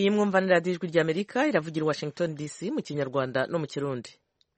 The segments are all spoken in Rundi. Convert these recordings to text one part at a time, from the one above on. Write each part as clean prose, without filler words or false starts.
iyi mwumvanira radiyo ijwi ry'Amerika iravugira i Washington DC mu Kinyarwanda no mu Kirundi.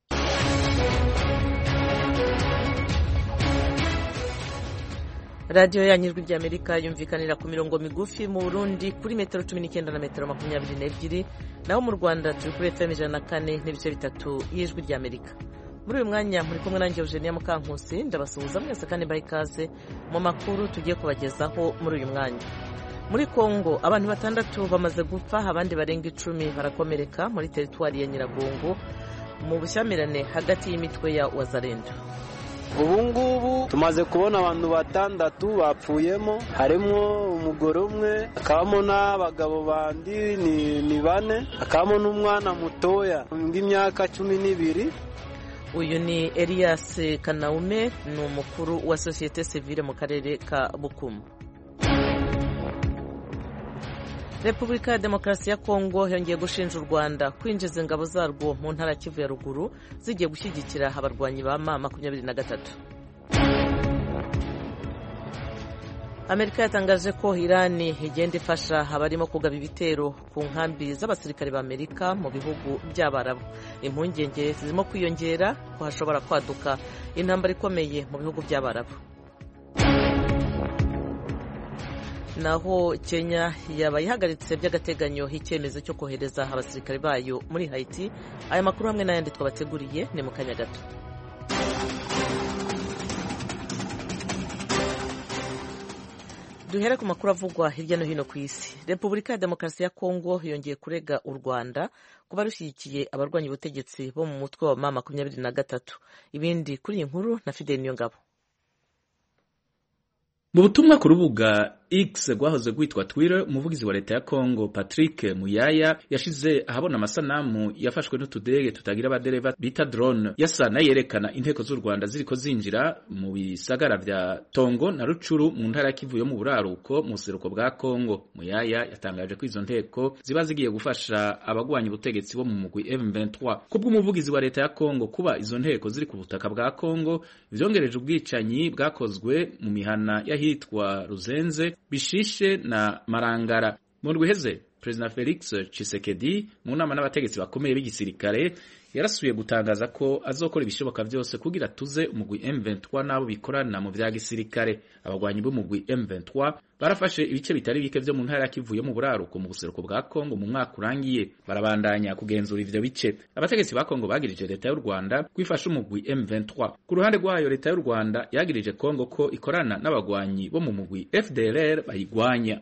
radiyo yanyu ijwi ry'Amerika yumvikanira ku mirongo migufi mu Burundi kuri metero 19 na metero 22, naho mu Rwanda turi kuri FM 104 n'ibice bitatu y'ijwi ry'Amerika. Muri uyu mwanya muri kumwe nanjye Eugenia Mukankusi, ndabasuhuza mwese kandi mbaha ikaze mu makuru tugiye kubagezaho muri uyu mwanya. Muri Kongo abantu 6 bamaze gupfa, abandi barenga 10 barakomereka muri teritwari ya Nyiragongo mu bushyamirane hagati y'imitwe ya Wazalendo. Ubu ngubu tumaze kubona abantu 6 bapfuyemo, harimo umugore umwe, akabamo n'abagabo bandi ni 4, akabamo n'umwana mutoya w'imyaka 12. Uyu ni Elias Kanaume, ni umukuru wa Societe Civile mu karere ka Bukumu. Repubulika ya Demokarasi ya Kongo yongeye gushinja u Rwanda kwinjiza ingabo zarwo mu ntara Kivu ya ruguru zigiye gushyigikira abarwanyi ba M23. Amerika yatangaje ko Irani igenda ifasha abarimo kugaba ibitero ku nkambi z'abasirikare ba Amerika mu bihugu by'Abarabu. Impungenge zirimo kwiyongera ko hashobora kwaduka intambara ikomeye mu bihugu by'Abarabu. Naho Kenya yabaye ihagaritse by'agateganyo icyemezo cyo kohereza abasirikare bayo muri Haiti. Aya makuru hamwe n'ayandi twabateguriye ni mu kanya gato. Duhera ku makuru avugwa hirya no hino ku isi. Repubulika ya Demokarasi ya Kongo yongeye kurega u Rwanda kuba rushyigikiye abarwanya ubutegetsi bo mu mutwe wa M23. Ibindi kuri iyi nkuru na Fidel Niyongabo. Mu butumwa ku rubuga X rwahoze rwitwa Twitter, umuvugizi wa leta ya Kongo Patrick Muyaya yashize ahabona amasanamu yafashwe n'utudege tutagira abadereva bita drone yasana yerekana inteko z'u Rwanda ziriko zinjira mu bisagara vya Tongo na Rucuru mu ntara ya Kivu yo mu buraruko mu seruko bwa Kongo. Muyaya yatangaje ko izo nteko ziba zigiye gufasha abagwanya ubutegetsi bo mu mugwi M23. Kubwo umuvugizi wa leta ya Kongo, kuba izo nteko ziri ku butaka bwa Kongo vyongereje ubwicanyi bwakozwe mu mihana yahitwa Ruzenze, Bishishe na Marangara. Mu rwiheze President Felix Tshisekedi mu nama n'abategetsi bakomeye b'igisirikare yarasubiye gutangaza ko azokora ibishoboka byose kugira tuze umugwi M23 nabo bikorana mu vya gisirikare. Abagwanyi b'umugwi M23 barafashe ibice bitari bike vyo mu ntara ya Kivu yo mu buraruko mu buseruko bwa Kongo mu mwaka urangiye, barabandanya kugenzura ivyo bice. Abategetsi ba Kongo bagirije leta y'u Rwanda kwifasha umugwi M23. Ku ruhande rwayo leta y'u Rwanda yagirije Kongo ko ikorana n'abagwanyi bo mu mugwi FDLR bayigwanya.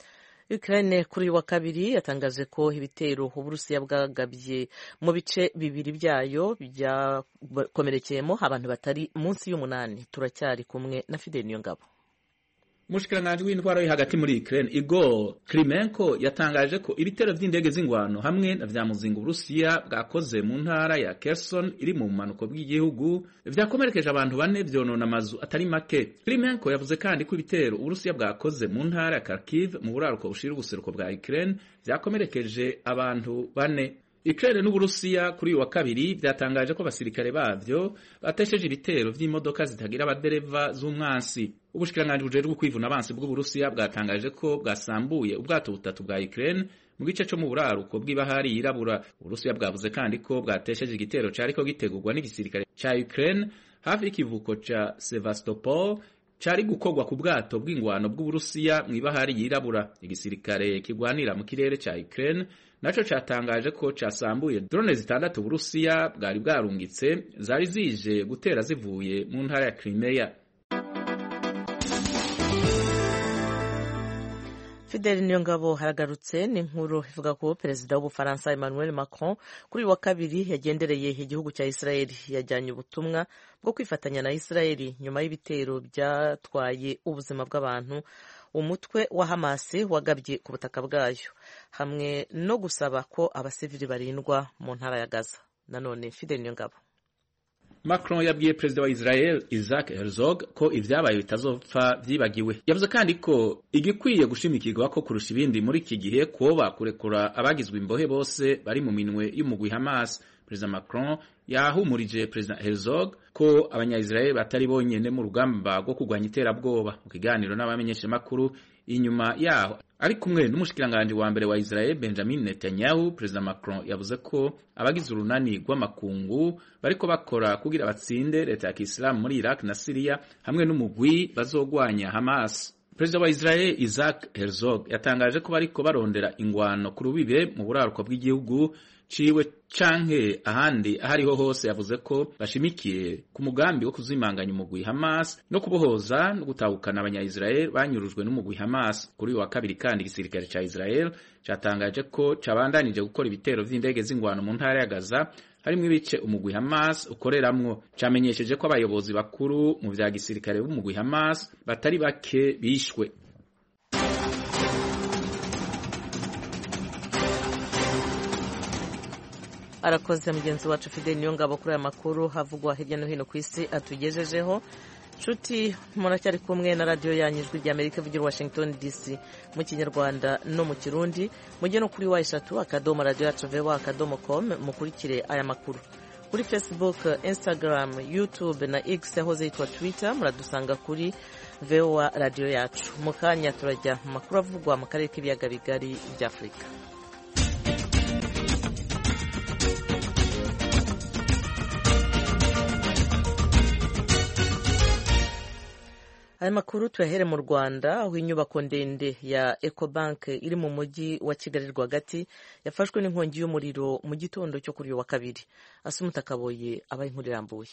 Ukraine kuri wa kabiri yatangaje ko ibitero Uburusiya bwagabye mu bice bibiri byayo byakomerekeyemo abantu batari munsi y'8. Turacyari kumwe na Fidel Niyongabo. Mushikiranganje w'intwaro yo hagati muri Ukraine Igor Klimenko yatangaje ko ibitero vy'indege z'ingwano hamwe na vya muzinga Uburusiya bwakoze mu ntara ya Kherson iri mu manuko bw'igihugu vyakomerekeje abantu 4, vyonona amazu atari make. Klimenko yavuze kandi ko ibitero Uburusiya bwakoze mu ntara ya Kharkiv mu buraruko bushira ubuseruko bwa Ukraine vyakomerekeje abantu 4. Ukraine n'Uburusiya kuri wa kabiri byatangaje ko abasirikare bavyo batesheje ibitero vy'imodoka zitagira abadereva z'umwansi. Ubushikiranganje bujejwe kwivuna abansi bw'Uburusiya bwatangaje ko bwasambuye ubwato 3 bwa Ukraine mu gice cyo mu buraruko bw'ibahari yirabura. Uburusiya bwavuze kandi ko bwatesheje igitero cariko gitegurwa n'igisirikare ca Ukraine hafi y'ikivuko ca Sevastopol cari gukorwa ku bwato bw'ingwano bw'Uburusiya mu ibahari yirabura. Igisirikare kigwanira mu kirere ca Ukraine naco catangaje ko casambuye drone 6 Uburusiya bwari bwarungitse zari zije gutera zivuye mu ntara ya Crimea. Fidel Niyongabo haragarutse n'inkuru ivuga ko Perezida w'Ubufaransa Emmanuel Macron kuri wa kabiri yagendereye igihugu cya Israel, yajyanye ubutumwa bwo kwifatanya na Israel nyuma y'ibitero byatwaye ubuzima bw'abantu umutwe wa Hamas wagabye ku butaka bwayo, hamwe no gusaba ko abasivili barindwa mu ntara ya Gaza. Nanone Fidel Niyongabo. Macron yabwiye Perezida wa Israel Isaac Herzog ko ivyabaye bitazopfa vyibagiwe. Yavuze kandi ko igikwiye gushimikirwa ko kurusha ibindi muri iki gihe kuba kurekura abagizwe imbohe bose bari mu minwe y'umugwi Hamas. Perezida Macron yahumurije Perezida Herzog ko abanya-Israel batari bonyene mu rugamba rwo kurwanya iterabwoba. Mu kiganiro n'abamenyeshamakuru inyuma yaho ari kumwe n'umushikiranganje wa mbere wa Israel Benjamin Netanyahu, Perezida Macron yavuze ko abagize urunani rw'amakungu bariko bakora kugira batsinde leta ya Kisilamu muri Iraq na Syria hamwe n'umugwi bazogwanya Hamas. Perezida wa Israel Isaac Herzog yatangaje ko bariko barondera ingwano ku rubibe mu buraruko bw'igihugu ciwe canke ahandi ahariho hose. Yavuze ko bashimikiye ku mugambi wo kuzimanganya umugwi Hamas no kubohoza no gutahukana abanya-Israel banyurujwe n'umugwi Hamas. Kuri wa kabiri kandi igisirikare ca Israel catangaje ko cabandanije gukora ibitero vy'indege z'ingwano mu ntara ya Gaza harimwo ibice umugwi Hamas ukoreramwo. Camenyesheje ko abayobozi bakuru mu vya gisirikare b'umugwi Hamas batari bake bishwe. Arakoze mugenzi wacu Fidel Niyongabo kuri aya makuru havugwa hirya no hino ku isi atugejejeho. Nshuti muracyari kumwe na radio yanyu Ijwi ry'Amerika ivugira Washington DC mu Kinyarwanda no mu Kirundi. Mujye no kuri wa3.radio.com mukurikire aya makuru. Kuri Facebook, Instagram, YouTube na X yahoze yitwa Twitter muradusanga kuri VOA radio yacu. Mukanya turajya mu makuru avugwa mu karere k'ibiyaga bigari bya Afrika. Aya makuru tuyahere mu Rwanda aho inyubako ndende ya Ecobank iri mu mujyi wa Kigali rwagati yafashwe n'inkongi y'umuriro mu gitondo cyo kuri wa kabiri. Asumuta Kaboye abaye inkuru irambuye.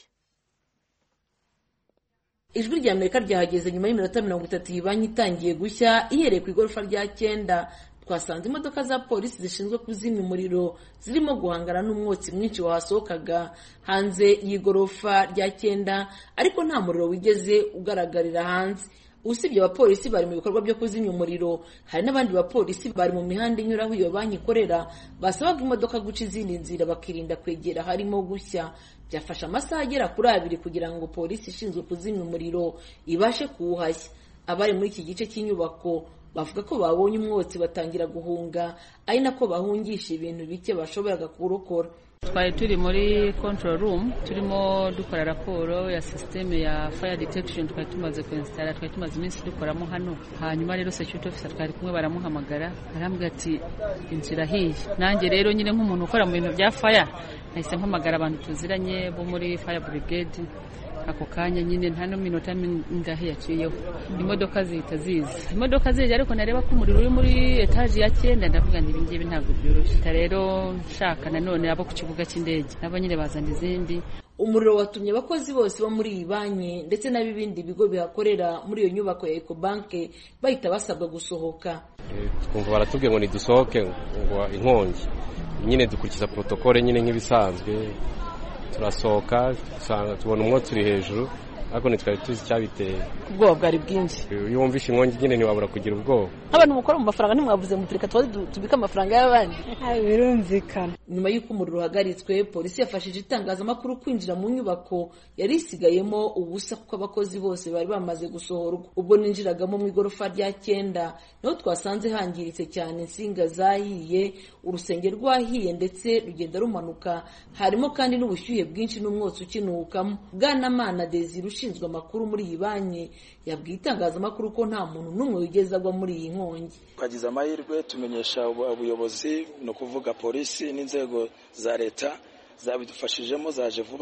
Ijwi ry'Amerika ryahageze nyuma y'iminota 30 yibanyi itangiye gushya ihereye ku igorofa rya 9. Twasanze imodoka za polisi zishinzwe kuzimya umuriro zirimo guhangana n'umwotsi mwinshi wahasohokaga hanze y'igorofa rya 9, ariko nta muriro wigeze ugaragarira hanze. Usibye abapolisi bari mu bikorwa byo kuzimya umuriro, hari n'abandi bapolisi bari mu mihanda inyuraho iyo banki ikorera basabaga imodoka guca izindi nzira bakirinda kwegera harimo gushya. Byafasha amasaha agera kuri 2 kugira ngo polisi ishinzwe kuzimya umuriro ibashe kuwuhashya. Abari muri iki gice cy'inyubako bavuga ko babonye umwotsi batangira guhunga, ari nako bahungisha ibintu bike bashoboraga kurokora. Twari turi muri control room turimo dukora raporo ya system ya fire detection, twari tumaze kuinstalla, twari tumaze iminsi dukoramo hano. Hanyuma rero security officer twari kumwe baramuhamagara, arambwira ati inzira hiye. Nanjye rero nyine nk'umuntu ukora mu bintu bya fire nahise mpamagara abantu tuziranye bo muri fire brigade. Ako kanya nyine nta no minota ngahe yaciyeho imodoka zihita ziza. Imodoka zije ariko nareba ko umuriro uri muri etage ya 9, ndavuga nti ibingibi ntabwo byoroshye. Rero nshaka nanone abo ku kibuga cy'indege nabo nyine bazana izindi. Umuriro watumye abakozi bose bo muri iyi banki ndetse n'ibindi bigo bihakorera muri iyo nyubako ya Ecobank bahita basabwa gusohoka. Twumva baratubwiye ngo nidusohoke ngo inkongi. Nyine dukurikiza protocole nyine nk'ibisanzwe. Turasohoka tubona umwotsi uri hejuru, ariko nitwari tuzi cyabiteye. Ubwoba bwari bwinshi. Iyo wumvishe inkongi nyine ntiwabura kugira ubwoba. Abantu mukora mu mafaranga ntimwavuze mutureka tubika amafaranga y'abandi. Birumvikana. Nyuma y'uko umuriro uhagaritswe, polisi yafashije itangazamakuru kwinjira mu nyubako yari isigayemo ubusa kuko abakozi bose bari bamaze gusohorwa. Ubwo ninjiragamo mu igorofa rya 9 naho twasanze hangiritse cyane, insinga zahiye, urusenge rwahiye ndetse rugenda rumanuka. Harimo kandi n'ubushyuhe bwinshi n'umwotsi ukinukamo. Bwanamana Desire ushinzwe amakuru muri iyi banki yabwiye itangazamakuru ko nta muntu n'umwe wigeze agwa muri iyi nkongi. Twagize amahirwe tumenyesha ubuyobozi no kuvuga polisi n'inzego za leta zabidufashijemo, zaje vuba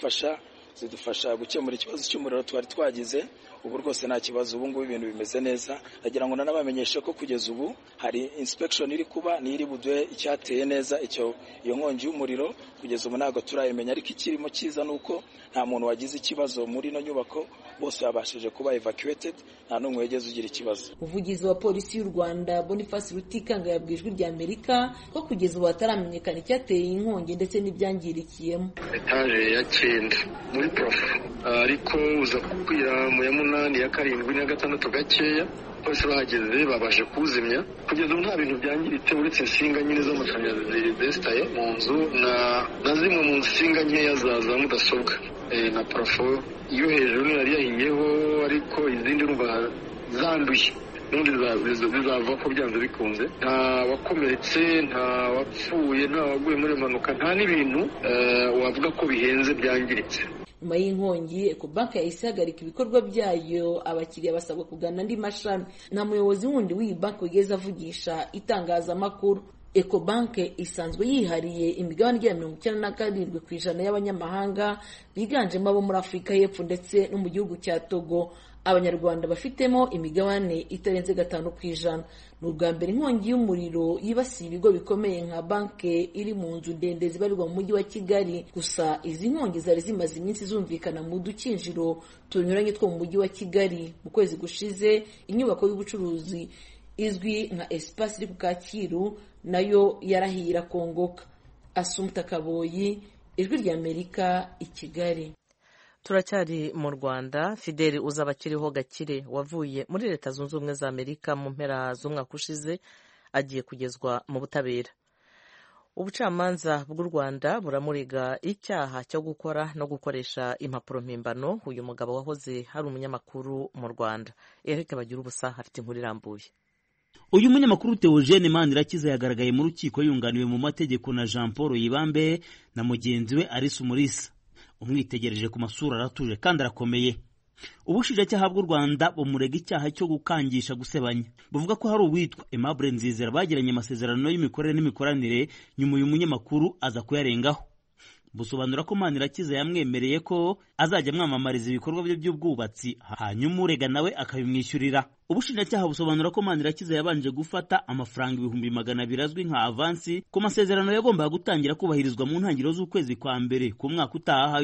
zidufasha gukemura ikibazo cy'umuriro twari twagize. Ubu rwose nta kibazo, ubu ngubu ibintu bimeze neza. Nagira ngo nanabamenyeshe ko kugeza ubu hari inspection iri kuba niri buduhe icyateye neza iyo nkongi y'umuriro. Kugeza ubu ntabwo turayimenya, ariko ikirimo cyiza nuko nta muntu wagize ikibazo muri no nyubako, bose babashije kuba evacuated, nta n'umwe wigeze ugira ikibazo. Umuvugizi wa polisi y'u Rwanda Boniface Rutikanga yabwiye Ijwi ry'Amerika ko kugeza ubu hataramenyekana icyateye inkongi ndetse n'ibyangirikiyemo. Etage ya 9 muri prof, ariko uza kukwira mu ya 8 ya 7 na 6 gakeya bose bahageze babashe kuzimya. Kugeza ubu nta bintu byangiritse uretse insinga nyine z'amashanyarazi zestaye mu nzu na zimwe mu nsinga nkeya za mudasobwa na parafo yo hejuru yari yahiyeho, ariko izindi rumva zanduye n'ubundi bizava ko byanze bikunze. Nta wakomeretse, nta wapfuye, nta waguye muri impanuka, nta n'ibintu wavuga ko bihenze byangiritse. Nyuma y'inkongi Ecobank yahise ihagarika ibikorwa byayo, abakiriya basabwa kugana andi mashami. Nta muyobozi wundi w'iyi banki wigeze avugisha itangazamakuru. Ecobank isanzwe yihariye imigabane igera 97% y'abanyamahanga biganjemo abo muri Afurika y'Epfo ndetse no mu gihugu cya Togo. Abanyarwanda bafitemo imigabane itarenze 5%. Ni ubwa mbere inkongi y'umuriro yibasiye ibigo bikomeye nka banki iri mu nzu ndende zibarirwa mu mujyi wa Kigali. Gusa izi nkongi zari zimaze iminsi zumvikana mu dukinjiro tunyuranye two mu mujyi wa Kigali. Mu kwezi gushize inyubako y'ubucuruzi izwi nka Espace iri ku Kacyiru nayo yarahira kongoka. Assumpta Kaboyi, Ijwi ry'Amerika, i Kigali. Turacyari mu Rwanda. Fideli Uzabakiriho Gakire wavuye muri Leta Zunze Ubumwe za Amerika mu mpera z'umwaka ushize agiye kugezwa mu butabera. Ubucamanza bw'u Rwanda buramuriga icyaha cyo gukora no gukoresha impapuro mpimbano uyu mugabo wahoze hari umunyamakuru mu Rwanda. Eric Bagirubusa afite inkuru irambuye. Uyu munyamakuru Theogene Manirakiza yagaragaye mu rukiko yunganiwe mu mategeko na Jean Paul Yibambe na mugenzi we Alice Umulisa. Umwitegereje ku masura aratuje kandi arakomeye. Ubushinjacyaha bw'u Rwanda bumurega icyaha cyo gukangisha gusebanya. Buvuga ko hari uwitwa Aimable Nzizera bagiranye amasezerano y'imikorere n'imikoranire, nyuma uyu munyamakuru aza kuyarengaho. Busobanura ko Manirakiza yamwemereye ko azajya amwamamariza ibikorwa bye by'ubwubatsi, hanyuma urega nawe akabimwishyurira. Ubushinjacyaha busobanura ko Manirakiza yabanje gufata amafaranga 200,000 azwi nka avansi ku masezerano yagombaga gutangira kubahirizwa mu ntangiriro z'ukwezi kwa mbere ku mwaka utaha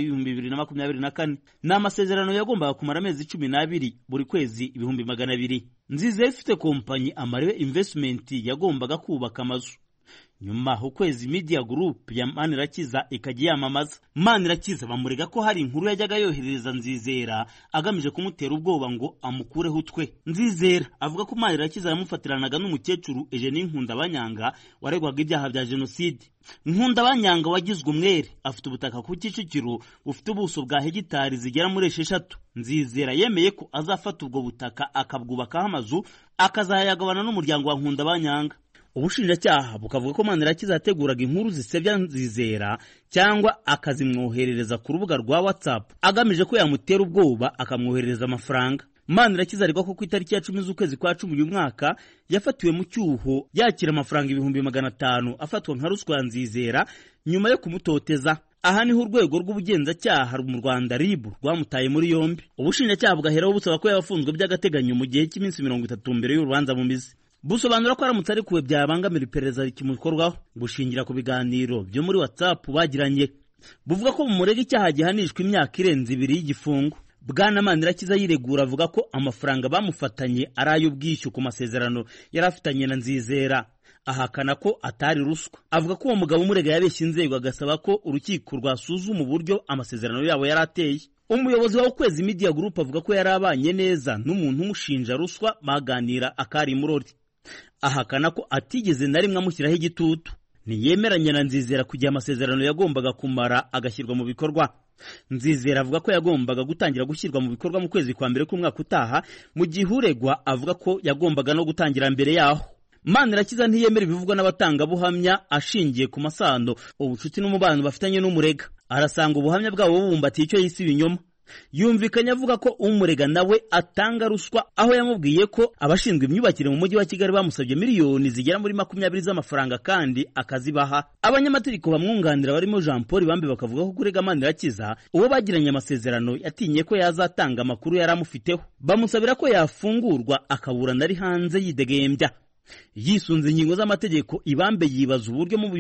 2024. Ni amasezerano yagombaga kumara amezi 12 buri kwezi 200,000. Nzizera ifite kompanyi Amarebe Investment yagombaga kubaka amazu. Nyuma ukwezi Media Group ya Manirakiza ikajya yamamaza. Manirakiza bamurega ko hari inkuru yajyaga yoherereza Nzizera agamije kumutera ubwoba ngo amukureho utwe. Nzizera avuga ko Manirakiza yamufatiranaga n'umukecuru Eugenie Nkundabanyanga waregwaga ibyaha bya jenoside. Nkundabanyanga wagizwe umwere afite ubutaka ku Kicukiro bufite ubuso bwa hegitari zigera muri 6. Nzizera yemeye ko azafata ubwo butaka akabwubakaho amazu akazayagabana n'umuryango wa Nkundabanyanga. Ubushinjacyaha bukavuga ko Manirakiza yateguraga inkuru zisebya Nzizera cyangwa akazimwoherereza ku rubuga rwa WhatsApp agamije ko yamutera ubwoba akamwoherereza amafaranga. Manirakiza aregwa ko ku itariki ya 10 z'ukwezi kwa 10 uyu mwaka yafatiwe mu cyuho yakira amafaranga 500,000 afatwa nka ruswa ya Nzizera nyuma yo kumutoteza. Aha niho urwego rw'ubugenzacyaha mu Rwanda RIB rwamutaye muri yombi. Ubushinjacyaha bugaheraho busaba ko yafunzwe by'agateganyo mu gihe cy'iminsi 30 mbere y'urubanza mu mizi. Busobanura ko aramutse ari kuwe byabangamira iperereza rikimukorwaho gushingira ku biganiro byo muri WhatsApp bagiranye. Buvuga ko mumurega icyaha gihanishwa imyaka irenze 2 y'igifungo. Bwana Manirakiza yiregura avuga ko amafaranga bamufatanye ari ay'ubwishyu ku masezerano yarafitanye na Nzizera. Ahakana ko atari ruswa. Avuga ko uwo mugabo umurega yabeshye inzego agasaba ko urukiko rwasuzuma uburyo amasezerano yabo yarateye. Umuyobozi wa Ukwezi Media Group avuga ko yarabanye neza n'umuntu umushinja ruswa baganira akari murori. Ahakana ko atigeze na rimwe amushyiraho igitutu. Niyemeranya na Nzizera kugira amasezerano yagombaga kumara agashyirwa mu bikorwa. Nzizera avuga ko yagombaga gutangira gushyirwa mu bikorwa mu kwezi kwa mbere k'umwaka utaha, mu gihe uregwa avuga ko yagombaga no gutangira mbere yaho. Manirakiza ntiyemera ibivugwa n'abatangabuhamya ashingiye ku masano ubucuti n'umubano bafitanye n'umurega. Arasanga ubuhamya bwabo bubumbatiye icyo yise ibinyoma. Yumvikanye avuga ko umurega nawe atanga ruswa, aho yamubwiye ko abashinzwe imyubakire mu mujyi wa Kigali bamusabye miliyoni zigera muri 20 z'amafaranga kandi akazibaha. Abanyamategeko bamwunganira barimo Jean Paul Yibambe bakavuga ko kurega Manirakiza uwo bagiranye amasezerano yatinye ko yazatanga amakuru yaramufiteho. Bamusabira ko yafungurwa akaburana ari hanze yidegembya. Yisunze ingingo z'amategeko, Yibambe yibaza uburyo mu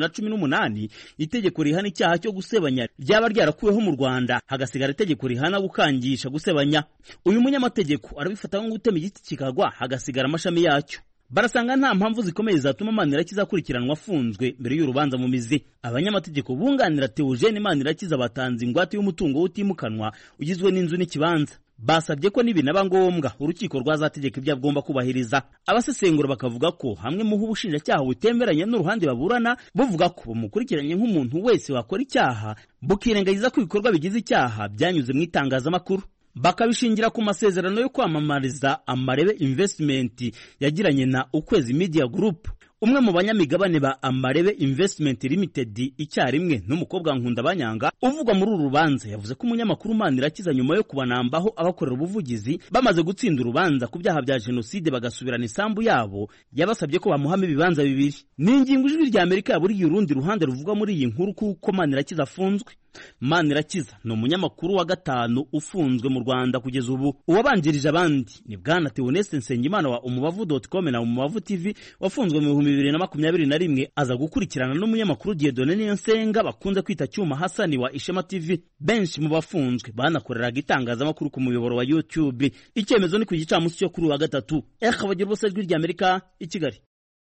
2018 itegeko rihana icyaha cyo gusebanya ryaba ryarakuweho mu Rwanda hagasigara itegeko rihana gukangisha gusebanya. Uyu munyamategeko arabifata nko gutema igiti kikagwa hagasigara amashami yacyo. Barasanga nta mpamvu zikomeye zatuma Manirakiza akurikiranwa afunzwe mbere y'urubanza mu mizi. Abanyamategeko bunganira Theogene Manirakiza batanze ingwate y'umutungo utimukanwa ugizwe n'inzu n'ikibanza. Basabye ko nibinaba ngombwa urukiko rwazategeka ibyo agomba kubahiriza. Abasesengura bakavuga ko hamwe mu ubushinjacyaha butemeranya n'uruhande baburana buvuga ko bamukurikiranye nk'umuntu wese wakora icyaha, bukirengagiza ko ibikorwa bigize icyaha byanyuze mu itangazamakuru. bakabishingira ku masezerano yo kwamamariza Amarebe Investment yagiranye na Ukwezi Media Group. Umwe mu banyamigabane ba Amarebe Investment Limited icyarimwe n'umukobwa Nkunda Banyanga uvugwa muri uru rubanza yavuze ko umunyamakuru Manirakiza nyuma yo kubanambaho abakorera ubuvugizi bamaze gutsinda urubanza ku byaha bya jenoside bagasubirana isambu yabo, yabasabye ko bamuhama ibibanza bibiri. Ni ingingo ijwi rya Amerika yaburiye urundi ruhande ruvuga muri iyi nkuru kuko Manirakiza afunzwe. Manirakiza ni umunyamakuru wa gatanu ufunzwe mu Rwanda kugeza ubu. Uwabanjirije abandi ni Bwana Theoneste Nsengimana wa umubavu.com na umubavu TV wafunzwe mu 2021 aza gukurikirana n'umunyamakuru Dieudonné Niyonsenga bakunze kwita Cyuma Hasani wa Ishema TV. Benshi mu bafunzwe banakoreraga itangazamakuru ku muyoboro wa YouTube. Icyemezo ni ku gicamunsi cyo kuri wa gatatu. Bagira ubusa ijwi rya Amerika i Kigali.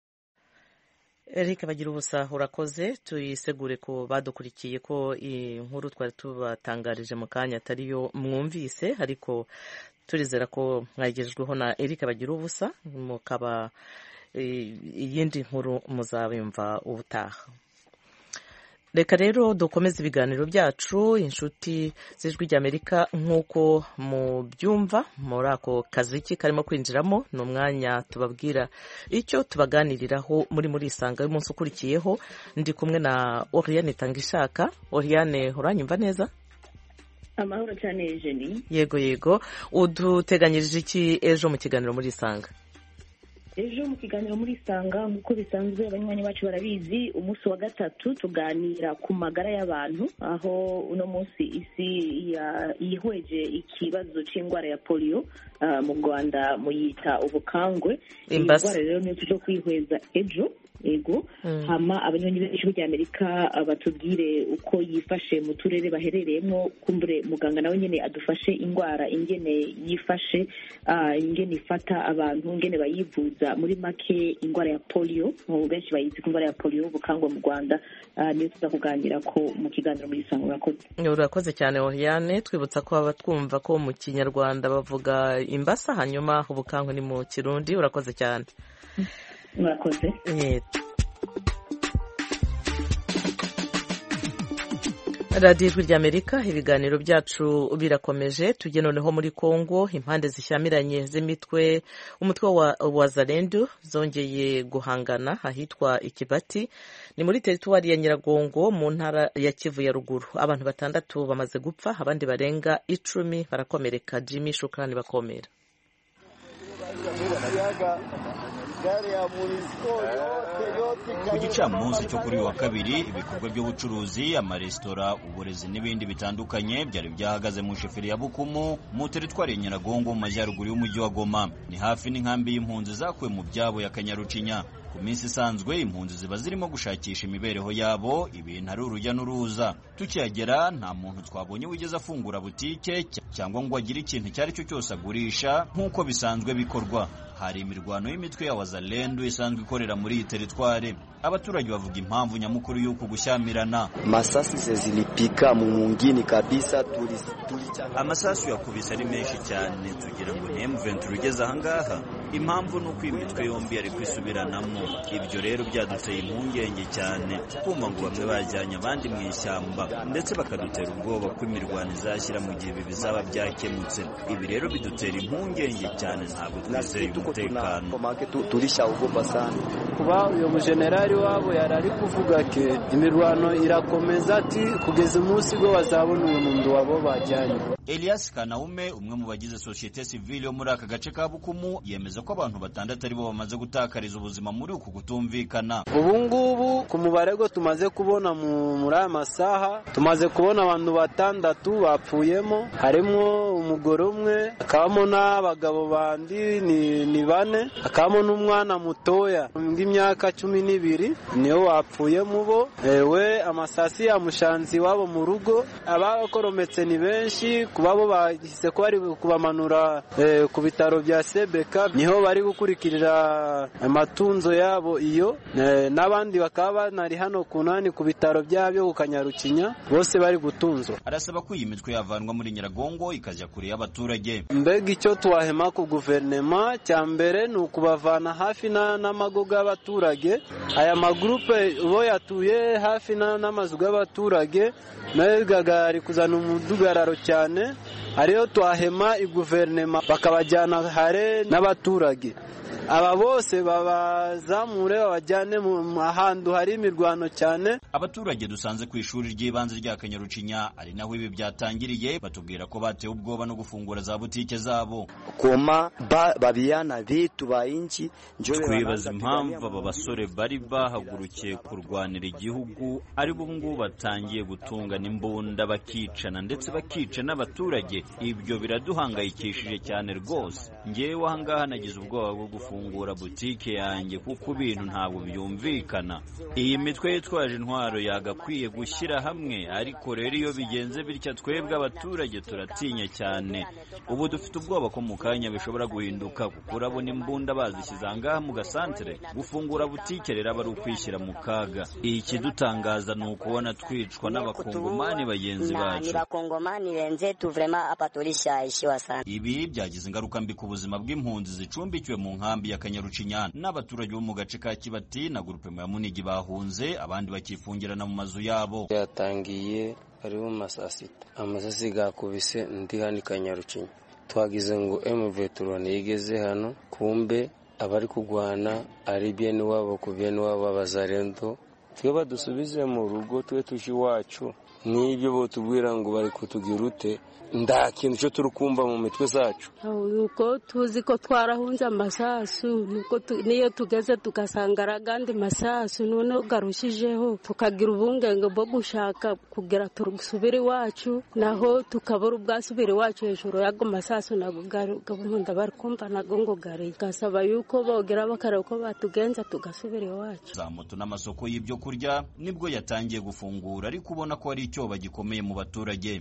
Eric Bagira ubusa urakoze. Tuyisegure ko badukurikiye ko inkuru twari tubatangarije mu kanya atariyo mwumvise, ariko turizera ko mwagejejweho na Eric Bagira ubusa, mukaba iyindi nkuru muzabimva ubutaha. Reka rero dukomeze ibiganiro byacu, inshuti z'ijwi ry'Amerika, nk'uko mu byumva muri ako kaziki karimo kwinjiramo. Ni umwanya tubabwira icyo tubaganiriraho muri isanga y'umunsi ukurikiyeho. Ndi kumwe na Oriane Tangishaka. Oriane, uranyumva neza? Amahoro cyane Eugenie. Yego. Uduteganyirije iki ejo mu kiganiro muri isanga? Ejo mu kiganiro muri isanga nk'uko bisanzwe abanywanyi bacu barabizi, umunsi wa gatatu tuganira ku magara y'abantu, aho uno munsi isi yihweje ikibazo cy'indwara ya polio mu Rwanda muyita ubukangwe. Indwara rero niyo tuje kwihweza ejo. Ego hama abanywanyi b'ijwi rya Amerika batubwire uko yifashe mu turere baherereyemo, kumbure muganga nawe nyene adufashe indwara ingene yifashe, ingene ifata abantu, ingene bayivuza. Muri make indwara ya polio, benshi bayizi indwara ya polio ubukangwe mu Rwanda, niyo tuza kuganira ko mu kiganiro muri isanga. Urakoze cyane Oriane. Twibutsa ko abatwumva ko mu Kinyarwanda bavuga imbasa, hanyuma ubukangwe ni mu Kirundi. Urakoze cyane. Murakoze. Radio Ijwi ry'Amerika, ibiganiro byacu birakomeje. Tujye noneho muri Kongo. Impande zishyamiranye z'imitwe, umutwe wa Wazalendo zongeye guhangana ahitwa Ikibati, ni muri teritwari ya Nyiragongo mu ntara ya Kivu ya ruguru. Abantu 6 bamaze gupfa, abandi barenga 10 barakomereka. Jimmy Shukrani bakomera. Ku gicamunsi cyo kuri wa kabiri, ibikorwa by'ubucuruzi, amaresitora, uburezi n'ibindi bitandukanye byari byahagaze mu sheferi ya Bukumu mu teritwari ya Nyiragongo mu majyaruguru y'umujyi wa Goma. Ni hafi n'inkambi y'impunzi zakuwe mu byabo ya Kanyarucinya. Ku minsi isanzwe impunzi ziba zirimo gushakisha imibereho yabo, ibintu ari urujya n'uruza. Tukihagera nta muntu twabonye wigeze afungura butike cyangwa ngo agire ikintu cyari cyo cyose agurisha nk'uko bisanzwe bikorwa. Hari imirwano y'imitwe ya Wazalendo isanzwe ikorera muri iyi teritwari. Abaturage bavuga impamvu nyamukuru y'uko gushyamirana. Masasi zilipika mu mungini kabisa, amasasu yakubise ari menshi cyane, tugira ngo ni M23 ugeze ahangaha. Impamvu nuko imitwe yombi ari kwisubiranamo. Ibyo rero byaduteye impungenge cyane, kumva ngo bamwe bajyanye abandi mu ishyamba, ndetse bakadutera ubwoba ko imirwano izashyira mu gihe bizaba byakemutse. Ibi rero bidutera impungenge cyane, ntabwo twizeye umutekano. Tulishaogopa sana. Kuba uyo mujenerali wabo yarari kuvuga ke imirwano irakomeza ati kugeza umunsi go bazabona umuntu wabo bajyanye. Elias Kanaume, umwe mu bagize societe civile yo muri aka gace ka Bukumu, yemeza ko abantu 6 ari bo bamaze gutakariza ubuzima muri uku kutumvikana. Ubu ngubu ku mubare go tumaze kubona muri aya masaha, tumaze kubona abantu 6 bapfuyemo, harimo umugore umwe, akabamo n'abagabo bandi ni 4, akabamo n'umwana mutoya w'imyaka 12 niyo wapfuye mubo. Ewe amasasi ya mushanzi wabo mu rugo, abakorometse ni benshi, kubabo bahise ko bari kubamanura ku bitaro bya Sebeka, niho bari gukurikirira amatunzo yabo iyo, n'abandi bakaba banari hano kunani ku bitaro byabyo ku Kanyarucinya, bose bari gutunzwa. Arasaba ko iyi mitwe yavanwa muri Nyiragongo ikajya kure y'abaturage. Mbega icyo twahema ku guverinema cya mbere ni ukubavana hafi n'amago y'abaturage. Aya magrupe bo yatuye hafi n'amazu y'abaturage nayo ari kuzana umudugararo cyane, ariyo twahema iguverinema bakabajyana hare n'abaturage. Aba bose babazamure babajyane mu ahantu hari imirwano cyane. Abaturage dusanze ku ishuri ry'ibanze rya Kanyarucinya ari naho ibi byatangiriye, batubwira ko batewe ubwoba no gufungura za butike zabo. Koma babiana bitu ba inchi twibaza impamvu aba basore bari bahagurukiye kurwanira igihugu ari bo ngo batangiye gutungana imbunda bakicana ndetse bakica n'abaturage. Ibyo biraduhangayikishije cyane rwose. Ngewe ahangaha nagize ubwoba bwo gufungura butike yanjye kuko ibintu ntabwo byumvikana. Iyi mitwe yitwaje intwaro yagakwiye gushyira hamwe, ariko rero iyo bigenze bitya twebwe abaturage turatinya cyane. Ubu dufite ubwoba ko mu kanya bishobora guhinduka kuko urabona imbunda bazishyize ahangaha mu gasantere. Gufungura butike rero aba ari ukwishyira mu kaga. Ikidutangaza ni ukubona twicwa n'abakongomani bagenzi bacu. Ibi byagize ingaruka mbi ku buzima bw'impunzi zicumbikiwe mu nkambi ya Kanyarucinya n'abaturage bo mu gace ka Kibati na grupe ya Munigi bahunze, abandi bakifungirana mu mazu yabo. Yatangiye ari mu masasita, amasasi gakubise ndi hani Kanyarucinya. Twagize ngo M23 yigeze hano, kumbe abari kugwana ari byene wabo ku byene wabo abazarendo. Twe badusubize mu rugo twe tushi wacu. Nibyo bo tubwira ngo bari kutugira ute, nda kintu cyo turukumva mu mitwe zacu. Nuko tuzi ko twarahunze amasasu, nuko niyo tugeze tugasangara gandi masasu, none garushijeho tukagira ubungenge bwo gushaka kugera turusubira iwacu, naho tukabura ubwasubira iwacu hejuru yago masasu nago gabunda bari kumva nago ngo gari gasaba yuko bogera bakara uko batugenza tugasubira iwacu. Za moto n'amasoko y'ibyo kurya nibwo yatangiye gufungura, ariko ubona ko ari icyo bagikomeye mu baturage.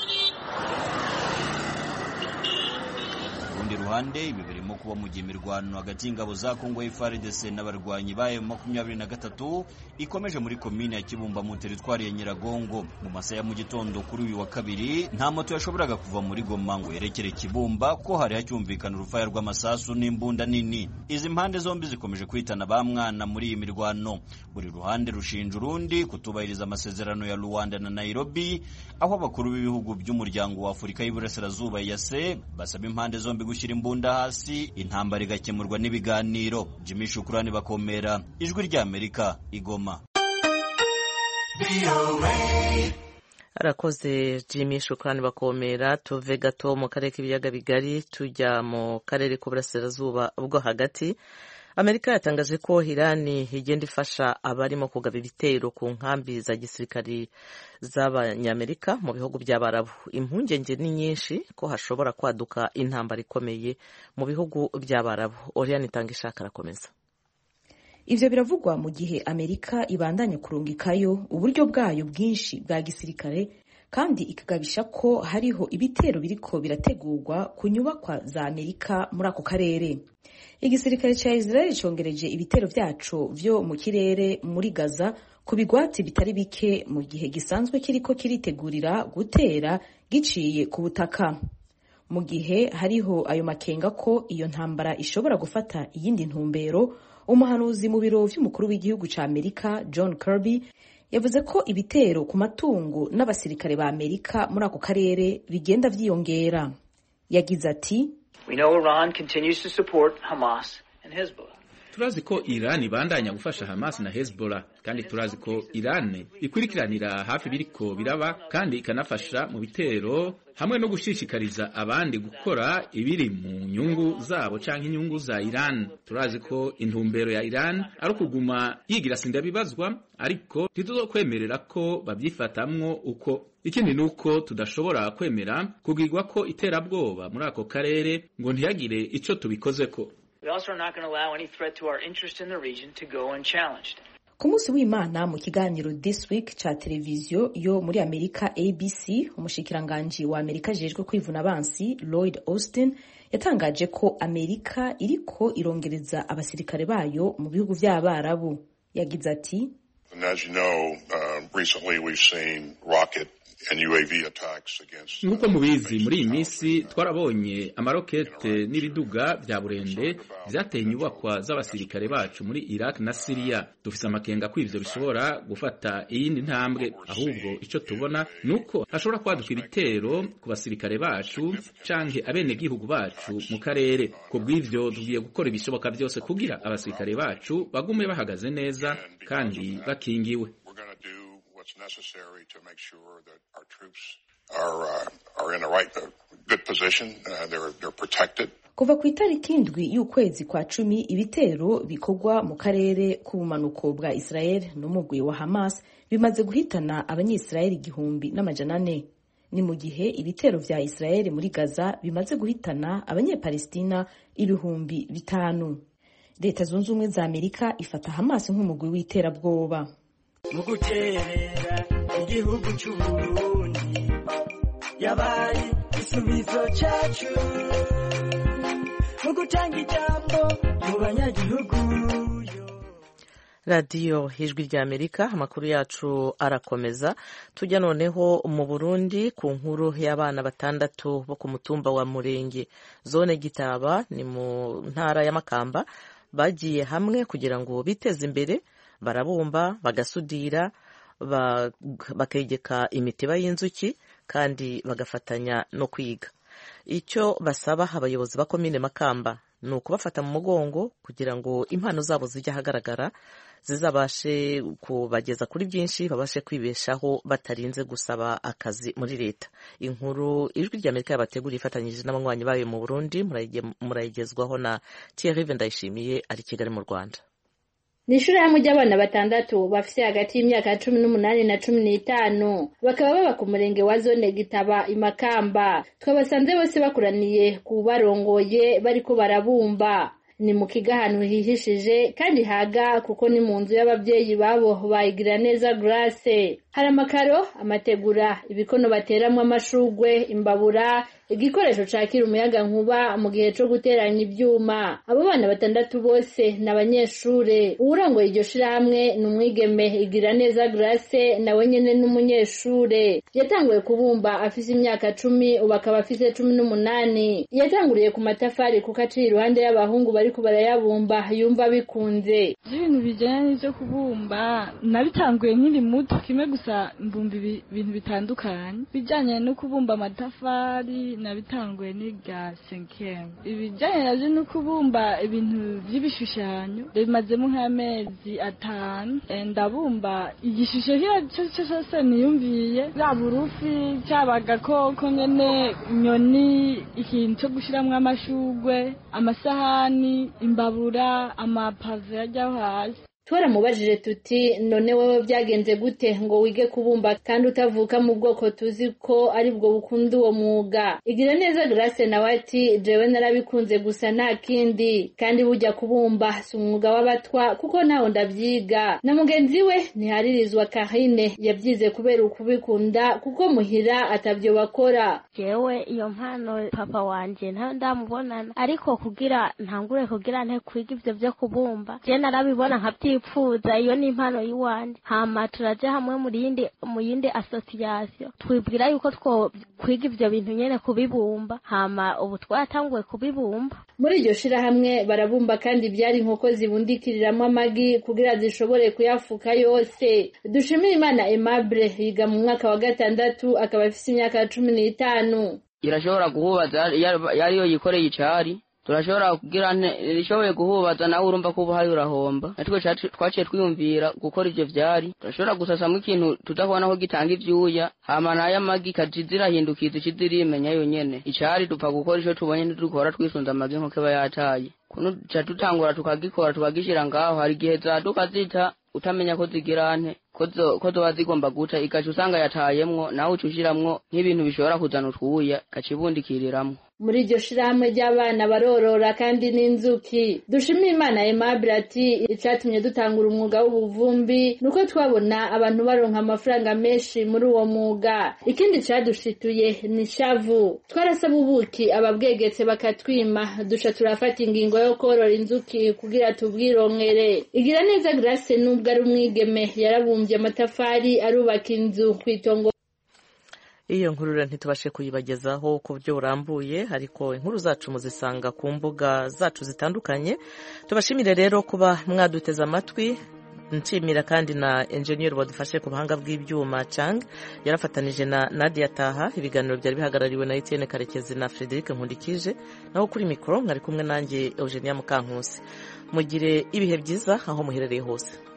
Kurundi ruhande ibi birimo kuba mu gihe imirwano hagati y'ingabo za Kongo FARDC n'abarwanyi bayo 23 ikomeje muri komine ya Kibumba mu teritwari ya Nyiragongo. Mu masaha ya mu gitondo kuri uyu wa kabiri nta moto yashoboraga kuva muri Goma ngo yerekere Kibumba ko hari hacyumvikana urufaya rw'amasasu n'imbunda nini. Izi mpande zombi zikomeje kwitana ba mwana muri iyi mirwano. Buri ruhande rushinja urundi kutubahiriza amasezerano ya Rwanda na Nairobi, aho abakuru b'ibihugu by'umuryango wa Afurika y'Iburasirazuba EAC basaba impande zombi gushyira imbunda hasi, intambara igakemurwa n'ibiganiro. Jimmy Shukrani Bakomera, Ijwi ry'Amerika, Igoma. Arakoze Jimmy Shukrani Bakomera. Tuve gato mu karere k'ibiyaga bigari tujya mu karere k'uburasirazuba bwo hagati. Amerika yatangaje ko Irani igenda ifasha abarimo kugaba ibitero ku nkambi za gisirikari z'abanyamerika mu bihugu by'Abarabu. Impungenge ni nyinshi ko hashobora kwaduka intambara ikomeye mu bihugu by'Abarabu. Oriane Itangishaka arakomeza. Ivyo biravugwa mu gihe Amerika ibandanya kurungikayo uburyo bwayo bwinshi bwa gisirikare, kandi ikagabisha ko hariho ibitero biriko birategurwa ku nyubakwa za Amerika muri ako karere. Igisirikare ca Israel congereje ibitero vyaco vyo mu kirere muri Gaza ku bigwati bitari bike, mu gihe gisanzwe kiriko kiritegurira gutera giciye ku butaka. Mu gihe hariho ayo makenga ko iyo ntambara ishobora gufata iyindi ntumbero, umuhanuzi mu biro vy'umukuru w'igihugu ca Amerika John Kirby yavuze ko ibitero ku matungo n'abasirikare ba Amerika muri ako karere bigenda vyiyongera. Yagize ati, We know Iran continues to support Hamas and Hezbollah. Turazi ko Iran ibandanya gufasha Hamas na Hezbollah, kandi turazi ko Iran ikurikiranira hafi biriko biraba kandi ikanafasha mu bitero hamwe no gushishikariza abandi gukora ibiri mu nyungu zabo canke inyungu za Iran. Turazi ko intumbero ya Iran ari kuguma yigira sinda bibazwa, ariko ntituzokwemerera ko babyifatamwo uko. Ikindi nuko tudashobora kwemera kugirwa ko iterabwoba muri ako karere ngo ntiyagire ico tubikozeko. We also are not going to allow any threat to our interest in the region to go unchallenged. Ku munsi w'Imana mu kiganiro This Week ca televiziyo yo muri Amerika ABC, umushikiranganji wa Amerika jejwe kwivuna abansi Lloyd Austin yatangaje ko Amerika iriko irongereza abasirikare bayo mu bihugu vy'Abarabu. Yagize ati, And as you know, recently we've seen rocket nk'uko mubizi muri iyi minsi twarabonye amarokete n'ibiduga vya burende vyateye inyubakwa z'abasirikare bacu muri Iraq na Syria. Dufise amakenga ko ivyo bishobora gufata iyindi ntambwe, ahubwo ico tubona nuko hashobora kwaduka ibitero ku basirikare bacu canke abenegihugu bacu mu karere. Kubw'ivyo tugiye gukora ibishoboka byose kugira abasirikare bacu bagume bahagaze neza kandi bakingiwe. Necessary to make sure that our troops are in the right good position, they're protected. Kuva ku itariki indwi y'ukwezi kwa 10 ibitero bikorwa mu karere k'ubumanuko bwa Israel n'umugwi wa Hamas bimaze guhitana abanyisraeli 1,400. Ni mu gihe ibitero vya Israel muri Gaza bimaze guhitana abanyepalestina 5,000. Leta zunze ubumwe za Amerika ifata Hamas nk'umugwi w'iterabwoba. Mu guterera igihugu cy'Uburundi yabaye isubizo cyacu, mu gutanga ijambo mu banyagihugu. radiyo ijwi rya Amerika, amakuru yacu arakomeza. Tujya noneho mu Burundi ku nkuru y'abana 6 bo ku mutumba wa Murenge zone Gitaba ni mu ntara ya Makamba bagiye hamwe kugira ngo biteze imbere. Barabumba, bagasudira, bakegeka imitiba y'inzuki kandi bagafatanya no kwiga. Icyo basaba abayobozi ba komine Makamba ni ukubafata mu mugongo kugira ngo impano zabo zijya ahagaragara, zizabashe kubageza kuri byinshi, babashe kwibeshaho batarinze gusaba akazi muri leta. Inkuru ijwi rya Amerika yabategura ifatanyije n'abanywanyi bayo mu Burundi, murayigezwaho na Thierry Vendayishimiye ari Kigali mu Rwanda. Nishuri hamwe ry'abana 6 bafise hagati y'imyaka 18 na 15 bakaba baba ku murenge wa zone Gitaba imakamba. Twabasanze bose bakuraniye kubarongoye bariko barabumba. Ni mu kiga ahantu hihishije kandi haga kuko ni mu nzu y'abavyeyi babo bayigira neza Grace. Hari amakaro, amategura, ibikono bateramwe amashugwe, imbabura, igikoresho cakira umuyaga nkuba mu gihe cyo guteranya ibyuma. Abo bana 6 bose n'abanyeshure. Urongoye iryo shirahamwe n'umwigeme igira neza Grace nawe nyene n'umunyeshure. Yatanguye kubumba afise imyaka 10 ubakaba afise 18. Yatanguriye ku matafari kuko aciye iruhande y'abahungu bariko barayabumba yumva bikunze. Ibintu bijanye n'ivyo kubumba nabitanguye nkiri muto, kimwe gusa mbumba ibintu bitandukanye. Bijanye no kubumba amatafari nabitanguye niga 5e. Ibijanye navyo no kubumba ibintu vy'ibishushanyo bimazemo nk'amezi 5. Ndabumba igishusho cyose niyumviye, yaba urufi cyaba agakoko nyene, inyoni, ikintu cyo gushiramwe amashugwe, amasahani, imbabura, amapave yajyaho hasi. Twaramubajije tuti none wewe byagenze gute ngo wige kubumba kandi utavuka mu bwoko tuzi ko ari bwo bukunda uwo mwuga? Igira neza Grace nawe ati jewe narabikunze gusa nta kindi, kandi bujya kubumba si umwuga w'abatwa kuko naho ndavyiga. Na mugenzi we ntiharirizwa Karine yabyize kubera ukubikunda kuko muhira atavyo bakora. Jewe iyo mpano papa wanje nta ndamubonana, ariko kugira ntangure kugira nte kwiga ivyo byo kubumba je narabibona nkabyi pfuza iyo ni impano yiwanje. Hama turaje hamwe mu yindi association twibwira yuko two kwiga ivyo bintu nyene kubibumba, hama ubu twatanguye kubibumba. Muri iryo shira hamwe barabumba kandi byari inkoko zibundikiriramo amagi kugira zishobore kuyafuka yose. Dushimira Imana Aimable yiga mu mwaka wa 6 akaba afite imyaka 15. Irashobora guhubaza yariyo yikoreye icari, turashobora kugira rishoboye guhubaza nawe urumva ko ubuhaye urahomba. Natwe twaciye twiyumvira gukora ivyo vyari, turashobora gusasamwa ikintu tudabona ko gitanga ivyuya, hama nayo amagi kajizira hindukiza ikidirimenya yonyene. Icari dupfa gukora ico tubonye dukora twisunza amagi nko keba yataye. Kuno ca tutangura tukagikora tukagishira ngaho, hari gihe zaduka zita utamenya ko zigirante ko zoba zigomba guca, igaca usanga yatayemwo nawe ucushiramwo nk'ibintu bishobora kuzana utwuya kacibundikiriramwo. Muri iryo shirahamwe ry'abana barorora kandi n'inzuki. Dushimira Imana Aimable ati icatumye dutangura umwuga w'ubuvumbi nuko twabona abantu baronka amafaranga menshi muri uwo mwuga. Ikindi cadushituye ni shavu. Twarasaba ubuki ababwegetse bakatwima, dusha turafata ingingo yo korora inzuki kugira tubwironkere. Igira neza Grace nubwo ari umwigeme yarabumvye amatafari arubaka inzu kwitongo. iyo nkuru rero ntitubashe kuyibagezaho ku buryo burambuye, ariko inkuru zacu muzisanga ku mbuga zacu zitandukanye. Tubashimire rero kuba mwaduteze amatwi, nshimira kandi na engineer wadufashe ku buhanga bw'ibyuma Chang, yarafatanije na Nadia Taha. Ibiganiro byari bihagarariwe na Etienne Karekezi na Frederic Nkundikije, naho kuri mikoro mwari kumwe nanjye Eugenia Mukankusi. Mugire ibihe byiza aho muherereye hose.